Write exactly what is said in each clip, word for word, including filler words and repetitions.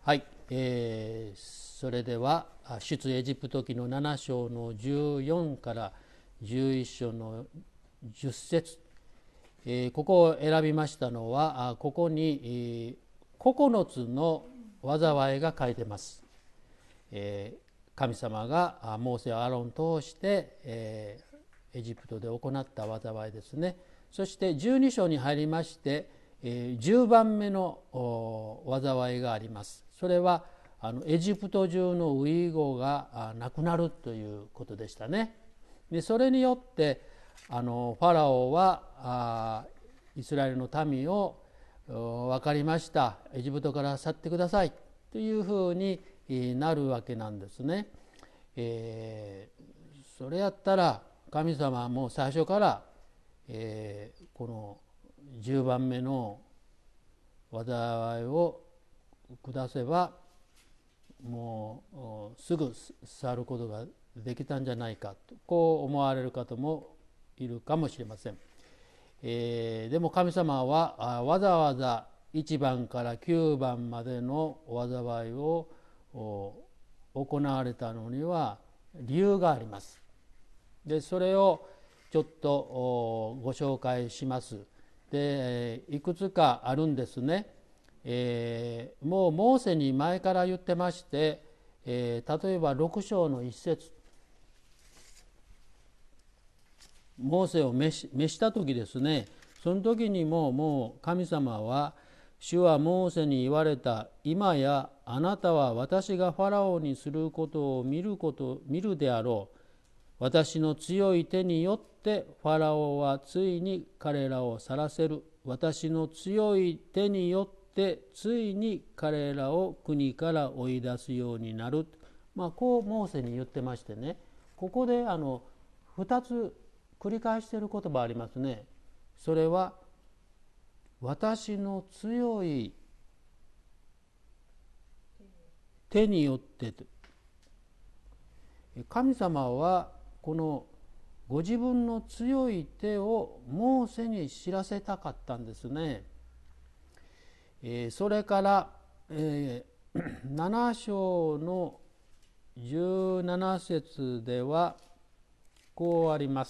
はい、えー、それでは出エジプト記のなな章のじゅうよんからじゅういっ章のじゅっ節、えー、ここを選びましたのは、ここに、えー、ここのつの災いが書いてます。えー、神様がモーセやアロンを通して、えー、エジプトで行った災いですね。そしてじゅうに章に入りまして、えー、じゅうばんめの災いがあります。それはあのエジプト中の遺語がなくなるということでしたね。でそれによってあのファラオはあイスラエルの民を分かりました、エジプトから去ってくださいというふうになるわけなんですね。えー、それやったら神様はもう最初から、えー、このじゅうばんめの災いを下せばもうすぐ去ることができたんじゃないかとこう思われる方もいるかもしれません。えー、でも神様はわざわざいちばんからきゅうばんまでの災いを行われたのには理由があります。でそれをちょっとご紹介します。でいくつかあるんですね。えー、もうモーセに前から言ってまして、えー、例えばろく章の一節、モーセを召し、召した時ですね、その時にももう神様は主はモーセに言われた、今やあなたは私がファラオにすることを見ること見るであろう。私の強い手によってファラオはついに彼らを去らせる。私の強い手によってついに彼らを国から追い出すようになる。まあ、こうモーセに言ってましてね、ここであのふたつ繰り返している言葉ありますね。それは私の強い手によって、神様はこのご自分の強い手をモーセに知らせたかったんですね。えー、それから、えー、なな章のじゅうなな節ではこうあります。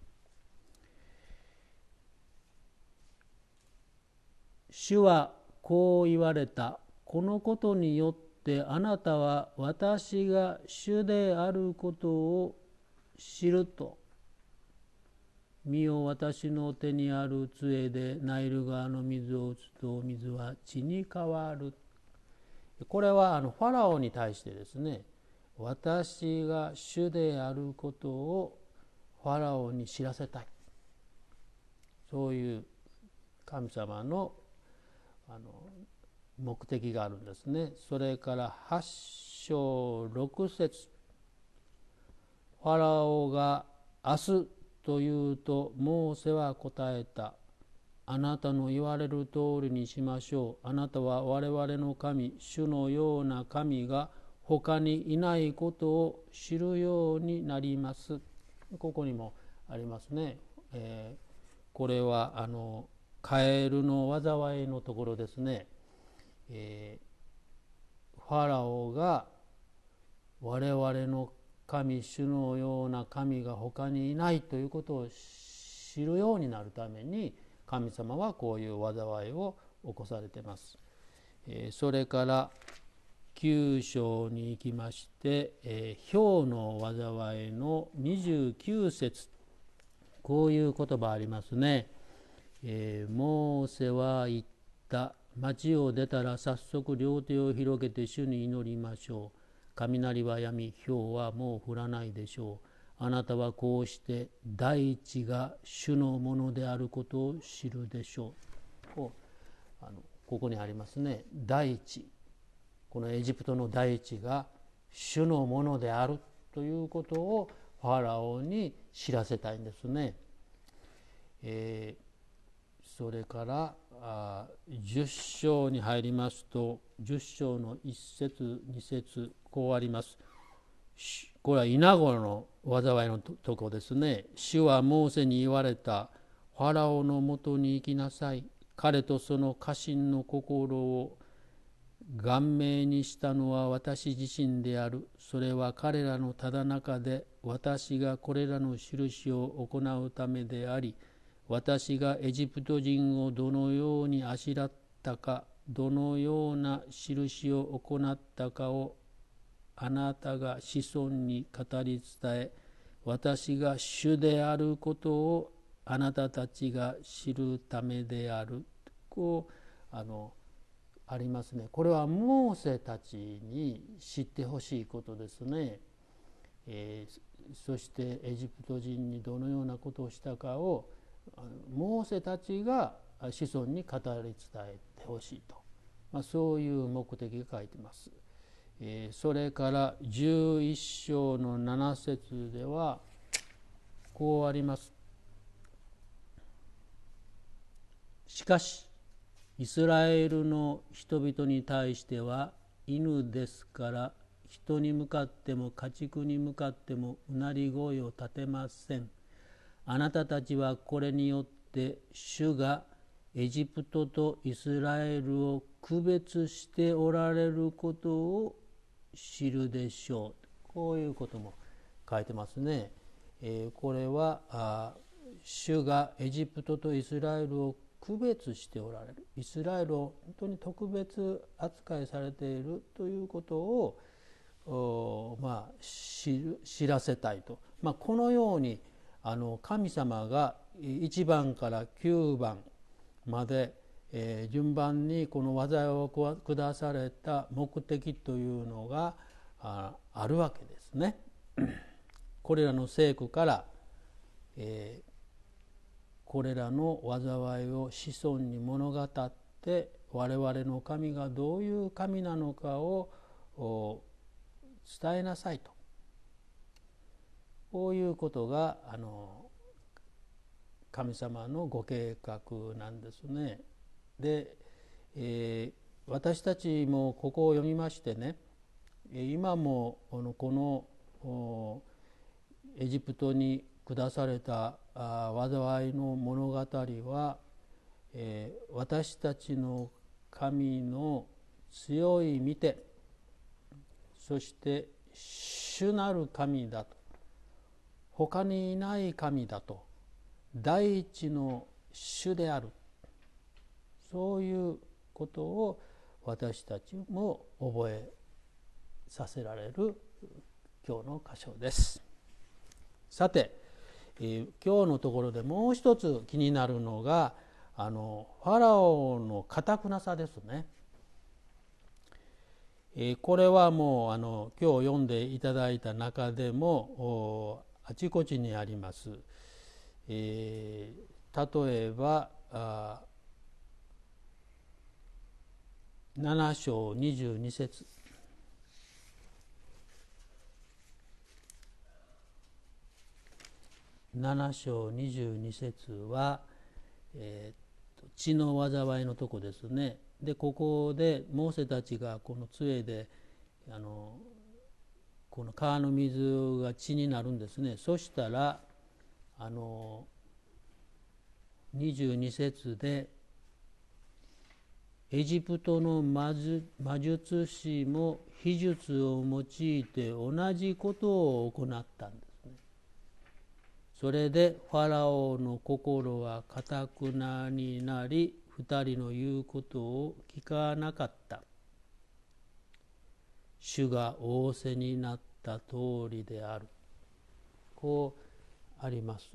主はこう言われた。このことによってあなたは私が主であることを知ると。見よ、私の手にある杖でナイル川の水を打つと水は血に変わる。これはあのファラオに対してですね、私が主であることをファラオに知らせたい、そういう神様のあの目的があるんですね。それからはち章ろく節、ファラオが明日というとモーセは答えた。あなたの言われる通りにしましょう。あなたは我々の神、主のような神が他にいないことを知るようになります。ここにもありますね。えー、これはあのカエルの災いのところですね。えー、ファラオが我々の神、主のような神が他にいないということを知るようになるために神様はこういう災いを起こされています。えー、それからきゅう章に行きまして、えー、雹の災いのにじゅうきゅう節、こういう言葉ありますね。えー、モーセは言った。町を出たら早速両手を広げて主に祈りましょう。雷は止み、雹はもう降らないでしょう。あなたはこうして大地が主のものであることを知るでしょう。こうあのここにありますね。大地、このエジプトの大地が主のものであるということをファラオに知らせたいんですね。えー、それからあじゅっ章に入りますと、じゅっ章のいち節に節、こうあります。これはイナゴの災いのとこですね。主はモーセに言われた。ファラオのもとに行きなさい。彼とその家臣の心を顔面にしたのは私自身である。それは彼らのただ中で私がこれらの印を行うためであり、私がエジプト人をどのようにあしらったか、どのような印を行ったかをあなたが子孫に語り伝え、私が主であることをあなたたちが知るためである。こうあのありますね。これはモーセたちに知ってほしいことですね。えー、そしてエジプト人にどのようなことをしたかをモーセたちが子孫に語り伝えてほしいと、まあ、そういう目的が書いています。えー、それからじゅういっ章のなな節ではこうあります。しかしイスラエルの人々に対しては犬ですから人に向かっても家畜に向かってもうなり声を立てません。あなたたちはこれによって主がエジプトとイスラエルを区別しておられることを知るでしょう。こういうことも書いてますね。えー、これはあ主がエジプトとイスラエルを区別しておられる、イスラエルを本当に特別扱いされているということを、まあ、知る知らせたいと、まあ、このようにあの神様がいちばんからきゅうばんまで、えー、順番にこの災いを下された目的というのが あ, あるわけですね。これらの聖句から、えーこれらの災いを子孫に物語って我々の神がどういう神なのかを伝えなさいと、こういうことがあの神様のご計画なんですね。で、えー、私たちもここを読みましてね、今もこのエジプトに下された災いの物語は、えー、私たちの神の強い御手、そして主なる神だと、他にいない神だと、第一の主である、そういうことを私たちも覚えさせられる今日の箇所です。さて、えー、今日のところでもう一つ気になるのがあのファラオの堅くなさですね。えー、これはもうあの今日読んでいただいた中でもあちこちにあります。えー、例えばあなな章にじゅうに節、なな章にじゅうに節は、えー、血の災いのとこですね。でここでモーセたちがこの杖であのこの川の水が血になるんですね。そしたらあのにじゅうに節でエジプトの魔術師も秘術を用いて同じことを行ったんですね。それでファラオの心はかたくなになり、二人の言うことを聞かなかった。主が仰せになった通りである。こうあります。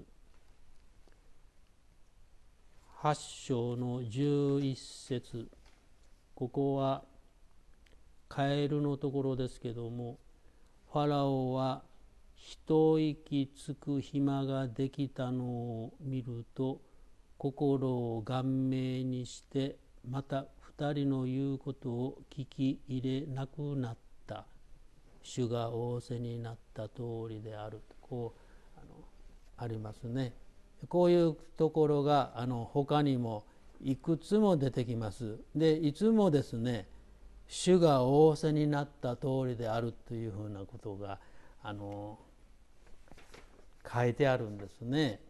はち章のじゅういち節、ここはカエルのところですけども、ファラオは一息つく暇ができたのを見ると心を顔面にしてまた二人の言うことを聞き入れなくなった。主が仰せになった通りである。こう あのありますね。こういうところがあの他にもいくつも出てきます。でいつもですね、主が仰せになった通りであるというふうなことがあの書いてあるんですね。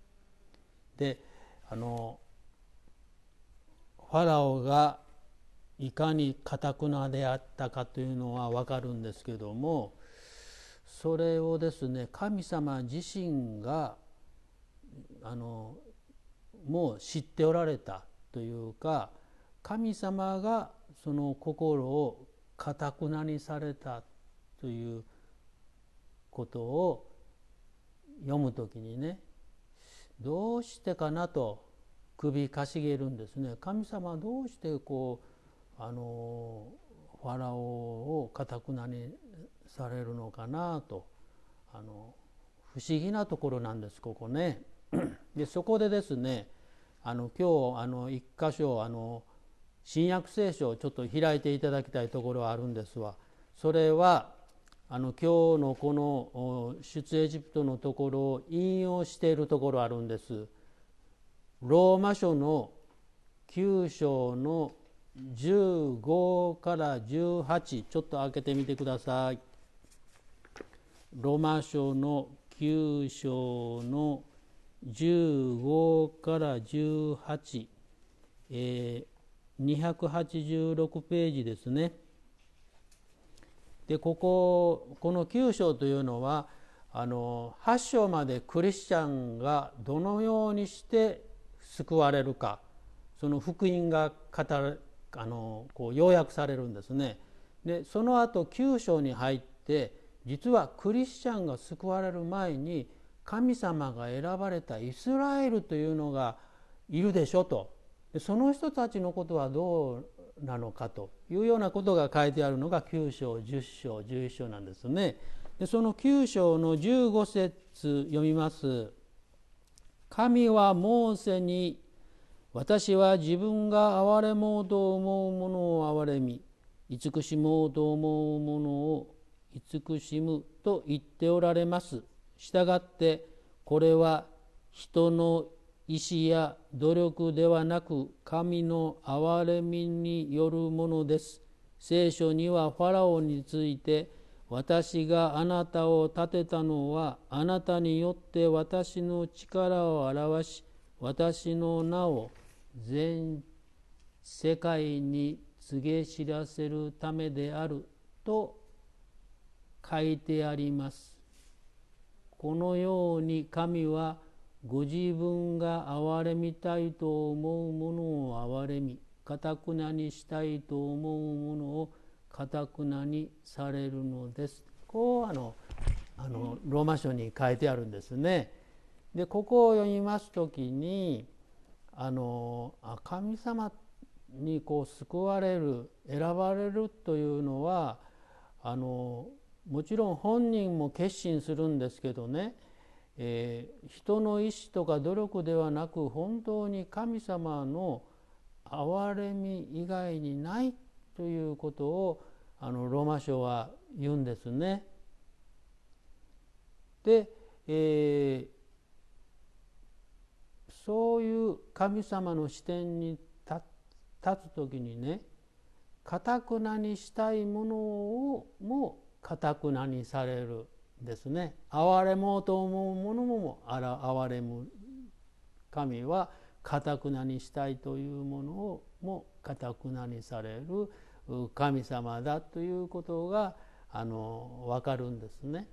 であのファラオがいかにかたくなであったかというのは分かるんですけども、それをですね神様自身があのもう知っておられたというか、神様がその心をかたくなにされたということを読むときにね、どうしてかなと首かしげるんですね。神様はどうしてこうあのファラオをかたくなにされるのかなと、あの不思議なところなんですここね。でそこでですね、あの今日あの一箇所あの新約聖書をちょっと開いていただきたいところはあるんですわ。それはあの今日のこの出エジプトのところを引用しているところあるんです。ローマ書のきゅう章のじゅうごからじゅうはち、ちょっと開けてみてください。ローマ書のきゅう章のじゅうごからじゅうはち、えー、にひゃくはちじゅうろくページですね。でこここのきゅう章というのはあのはち章までクリスチャンがどのようにして救われるか、その福音が語るあのこう要約されるんですね。でその後きゅう章に入って、実はクリスチャンが救われる前に神様が選ばれたイスラエルというのがいるでしょと。でその人たちのことはどうなのかというようなことが書いてあるのがきゅう章、じゅっ章、じゅういち章なんですね。でそのきゅう章のじゅうご節読みます。神はモーセに、私は自分が憐れもうと思うものを憐れみ、慈しもうと思うものを慈しむと言っておられます。したがってこれは人の意志や努力ではなく神の憐れみによるものです。聖書にはファラオについて、私があなたを立てたのはあなたによって私の力を表し、私の名を全世界に告げ知らせるためであると書いてあります。このように神はご自分が憐れみたいと思うものを憐れみ、かたくなにしたいと思うものをかたくなにされるのです。こうあのあのローマ書に書いてあるんですね。でここを読みますときに、あの神様にこう救われる、選ばれるというのはあのもちろん本人も決心するんですけどね、えー、人の意志とか努力ではなく、本当に神様の憐れみ以外にないということをあのローマ書は言うんですね。で、えーそういう神様の視点に立つときにね、かたくなにしたいものをもかたくなにされるんですね。憐れもうと思うものも憐れむ神は、かたくなにしたいというものをもかたくなにされる神様だということがあの分かるんですね。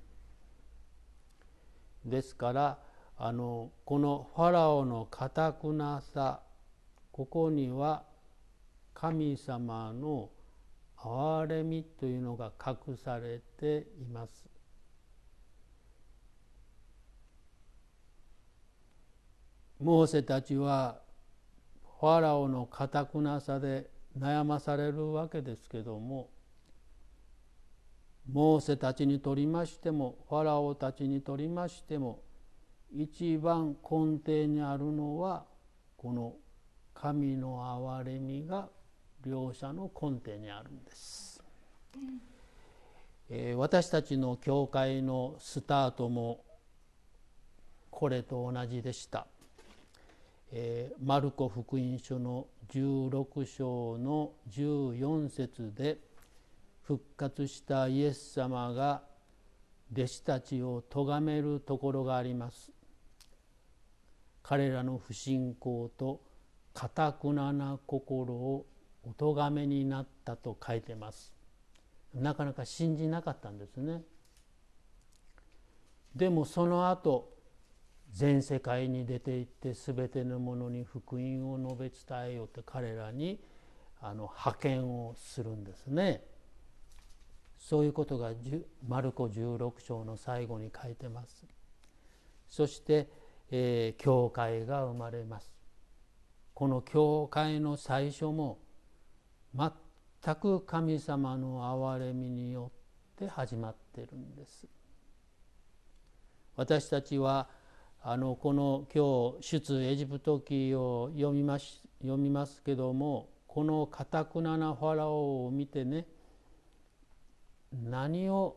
ですからあのこのファラオのかたくなさ、ここには神様の憐れみというのが隠されています。モーセたちはファラオのかたくなさで悩まされるわけですけども、モーセたちにとりましてもファラオたちにとりましても、一番根底にあるのはこの神の憐れみが両者の根底にあるんです。えー、私たちの教会のスタートもこれと同じでした。えー、マルコ福音書のじゅうろく章のじゅうよん節で、復活したイエス様が弟子たちを咎めるところがあります。彼らの不信仰と堅くなな心をお咎めになったと書いてます。なかなか信じなかったんですね。でもその後全世界に出て行って全ての者に福音を述べ伝えようって彼らにあの派遣をするんですね。そういうことがマルコじゅうろく章の最後に書いてます。そして、えー、教会が生まれます。この教会の最初も全く神様の憐れみによって始まっているんです。私たちはあのこの今日出エジプト記を読みます、読みますけども、この堅くななファラオを見てね、何を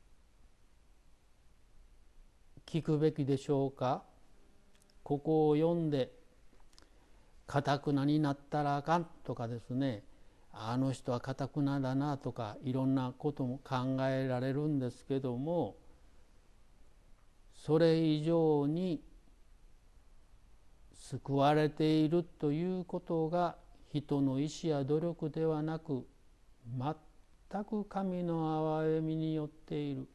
聞くべきでしょうか。ここを読んで堅くなになったらあかんとかですね、あの人は堅くなだなとかいろんなことも考えられるんですけども、それ以上に救われているということが人の意志や努力ではなく、全く神の憐れみによっている。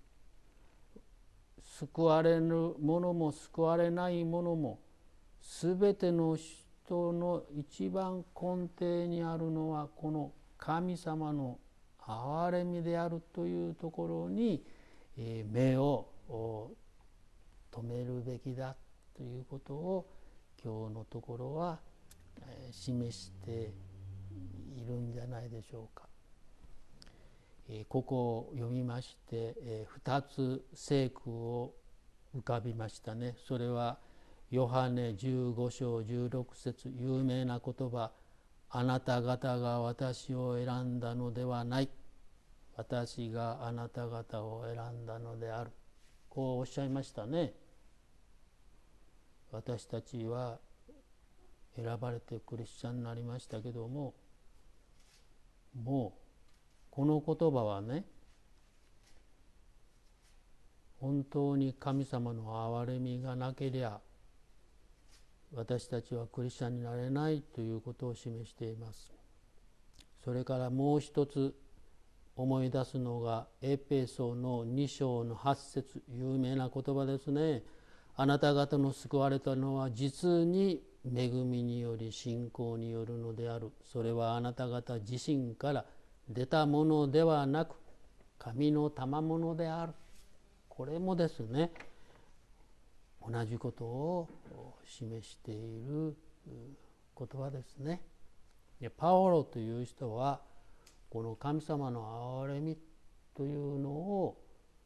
救われるものも救われないものも、すべての人の一番根底にあるのはこの神様の憐れみであるというところに目を留めるべきだということを今日のところは示しているんじゃないでしょうか。ここを読みましてふたつ聖句を浮かびましたね。それはヨハネじゅうご章じゅうろく節、有名な言葉、あなた方が私を選んだのではない、私があなた方を選んだのである、こうおっしゃいましたね。私たちは選ばれてクリスチャンになりましたけども、もうこの言葉はね、本当に神様の憐れみがなけりゃ私たちはクリスチャンになれないということを示しています。それからもう一つ思い出すのがエペソのに章のはち節、有名な言葉ですね。あなた方の救われたのは実に恵みにより信仰によるのである。それはあなた方自身から出たものではなく神の賜物である。これもですね、同じことを示している言葉ですね。でパオロという人はこの神様の憐れみというのを、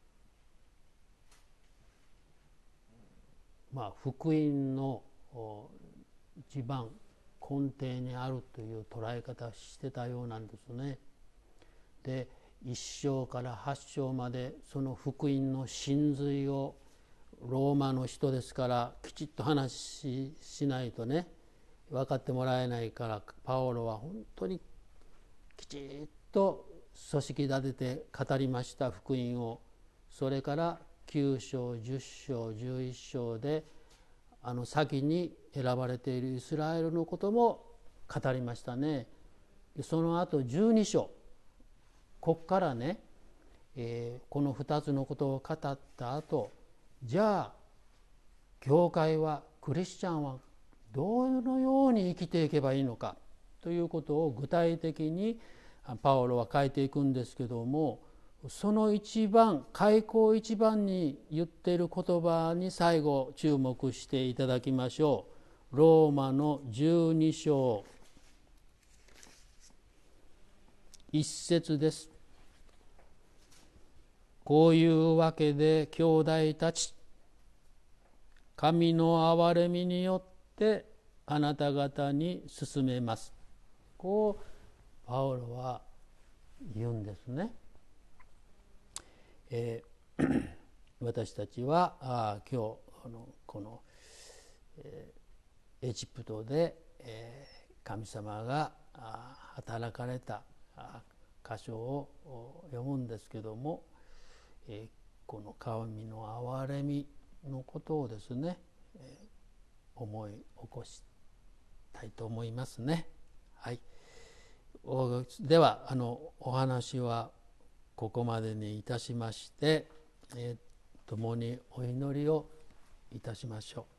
まあ、福音の一番根底にあるという捉え方をしてたようなんですね。でいっ章からはち章までその福音の真髄をローマの人ですからきちっと話 し, しないとね分かってもらえないから、パオロは本当にきちっと組織立てて語りました、福音を。それからきゅう章じゅっ章じゅういち章であの先に選ばれているイスラエルのことも語りましたね。でその後じゅうに章、ここからね、えー、このふたつのことを語った後、じゃあ教会はクリスチャンはどのように生きていけばいいのかということを具体的にパオロは書いていくんですけども、その一番開口一番に言っている言葉に最後注目していただきましょう。ローマのじゅうに章一節です。こういうわけで兄弟たち、神の憐れみによってあなた方に勧めます。こうパウロは言うんですね。えー、私たちはあ今日あのこの、えー、エジプトで、えー、神様が働かれた箇所を読むんですけども、えー、この神の憐れみのことをですね、えー、思い起こしたいと思いますね。はい、 ではあのお話はここまでにいたしまして、えー、共にお祈りをいたしましょう。